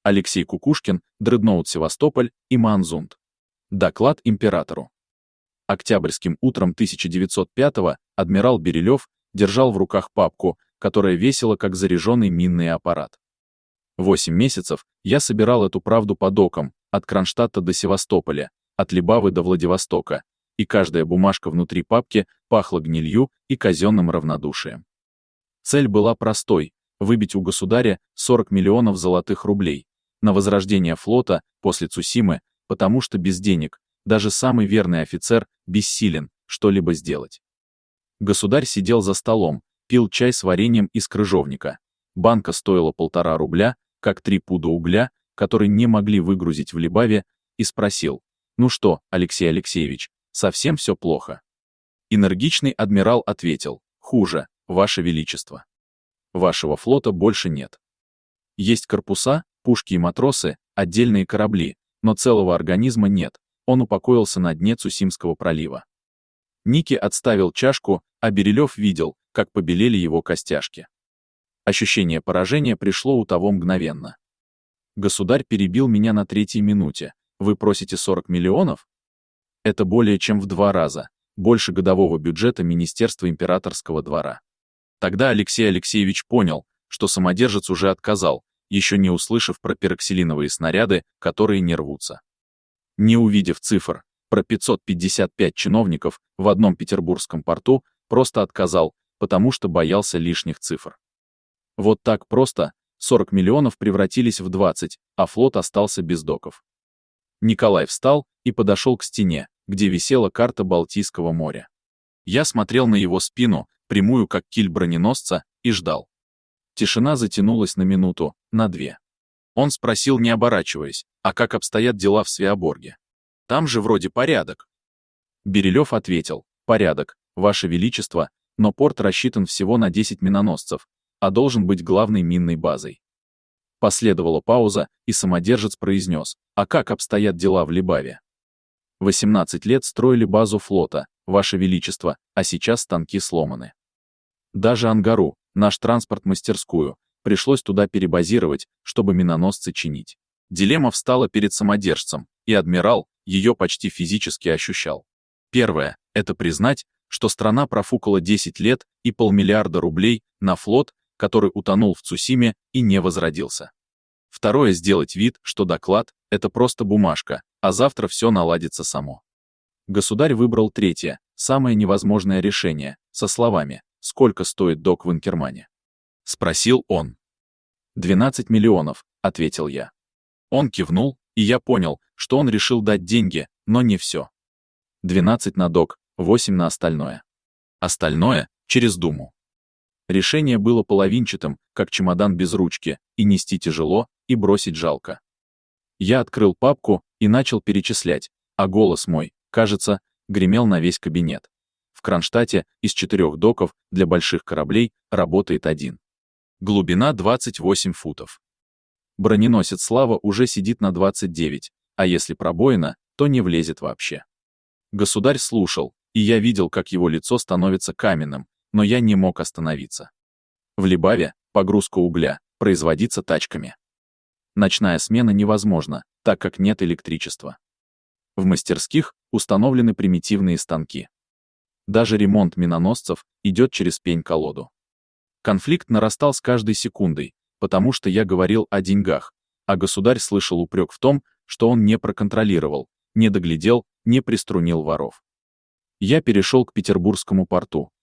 Алексей Кукушкин, Дредноут Севастополь и Маанзунд. Доклад императору. Октябрьским утром 1905-го адмирал Берилев держал в руках папку, которая весила как заряженный минный аппарат. 8 месяцев я собирал эту правду по докам, от Кронштадта до Севастополя, от Либавы до Владивостока, и каждая бумажка внутри папки пахла гнилью и казенным равнодушием. Цель была простой — выбить у государя 40 миллионов золотых рублей на возрождение флота после Цусимы, потому что без денег даже самый верный офицер бессилен что-либо сделать. Государь сидел за столом, пил чай с вареньем из крыжовника. Банка стоила 1,5 рубля, как 3 пуда угля, который не могли выгрузить в Либаве, и спросил: «Ну что, Алексей Алексеевич, совсем все плохо?» Энергичный адмирал ответил: «Хуже, Ваше Величество. Вашего флота больше нет. Есть корпуса, пушки и матросы, отдельные корабли, но целого организма нет, он упокоился на дне Цусимского пролива». Ники отставил чашку, а Берилев видел, как побелели его костяшки. Ощущение поражения пришло у того мгновенно. Государь перебил меня на 3-й минуте. «Вы просите 40 миллионов? Это более чем в 2 раза, больше годового бюджета Министерства императорского двора». Тогда Алексей Алексеевич понял, что самодержец уже отказал, еще не услышав про пероксилиновые снаряды, которые не рвутся. Не увидев цифр, про 555 чиновников в одном петербургском порту, просто отказал, потому что боялся лишних цифр. Вот так просто 40 миллионов превратились в 20, а флот остался без доков. Николай встал и подошел к стене, где висела карта Балтийского моря. Я смотрел на его спину, прямую как киль броненосца, и ждал. Тишина затянулась на минуту, на 2. Он спросил, не оборачиваясь: «А как обстоят дела в Свеоборге? Там же вроде порядок». Берилев ответил: «Порядок, Ваше Величество, но порт рассчитан всего на 10 миноносцев, а должен быть главной минной базой». Последовала пауза, и самодержец произнес: «А как обстоят дела в Либаве? 18 лет строили базу флота, Ваше Величество, а сейчас станки сломаны. Даже Ангару, наш транспорт-мастерскую, пришлось туда перебазировать, чтобы миноносцы чинить». Дилемма встала перед самодержцем, и адмирал ее почти физически ощущал. Первое — это признать, что страна профукала 10 лет и 500 миллиарда рублей на флот, который утонул в Цусиме и не возродился. Второе — сделать вид, что доклад — это просто бумажка, а завтра все наладится само. Государь выбрал третье, самое невозможное решение, со словами: «Сколько стоит док в Инкермане?» — спросил он. 12 миллионов, — ответил я. Он кивнул, и я понял, что он решил дать деньги, но не все. 12 на док, 8 на остальное. Остальное — через Думу. Решение было половинчатым, как чемодан без ручки, и нести тяжело, и бросить жалко. Я открыл папку и начал перечислять, а голос мой, кажется, гремел на весь кабинет. В Кронштадте из 4 доков для больших кораблей работает 1. Глубина 28 футов. Броненосец «Слава» уже сидит на 29, а если пробоина, то не влезет вообще. Государь слушал, и я видел, как его лицо становится каменным, но я не мог остановиться. В Либаве погрузка угля производится тачками. Ночная смена невозможна, так как нет электричества. В мастерских установлены примитивные станки. Даже ремонт миноносцев идет через пень-колоду. Конфликт нарастал с каждой секундой, потому что я говорил о деньгах, а государь слышал упрек в том, что он не проконтролировал, не доглядел, не приструнил воров. Я перешел к Петербургскому порту.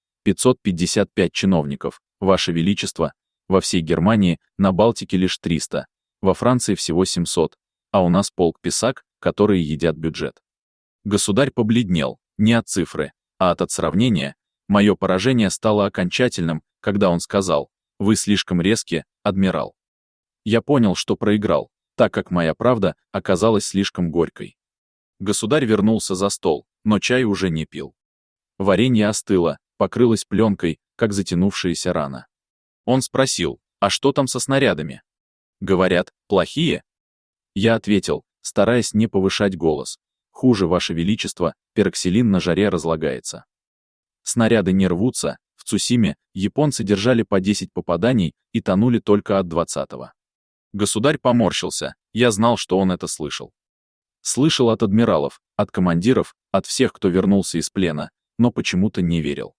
555 чиновников, Ваше Величество, во всей Германии, на Балтике лишь 300, во Франции всего 700, а у нас полк писак, которые едят бюджет. Государь побледнел, не от цифры, а от сравнения. Мое поражение стало окончательным, когда он сказал: «Вы слишком резки, адмирал». Я понял, что проиграл, так как моя правда оказалась слишком горькой. Государь вернулся за стол, но чай уже не пил. Варенье остыло, покрылось пленкой, как затянувшаяся рана. Он спросил: «А что там со снарядами?» «Говорят, плохие?» Я ответил, стараясь не повышать голос: «Хуже, Ваше Величество, пероксилин на жаре разлагается». Снаряды не рвутся, в Цусиме японцы держали по 10 попаданий и тонули только от 20-го. Государь поморщился, я знал, что он это слышал. Слышал от адмиралов, от командиров, от всех, кто вернулся из плена, но почему-то не верил.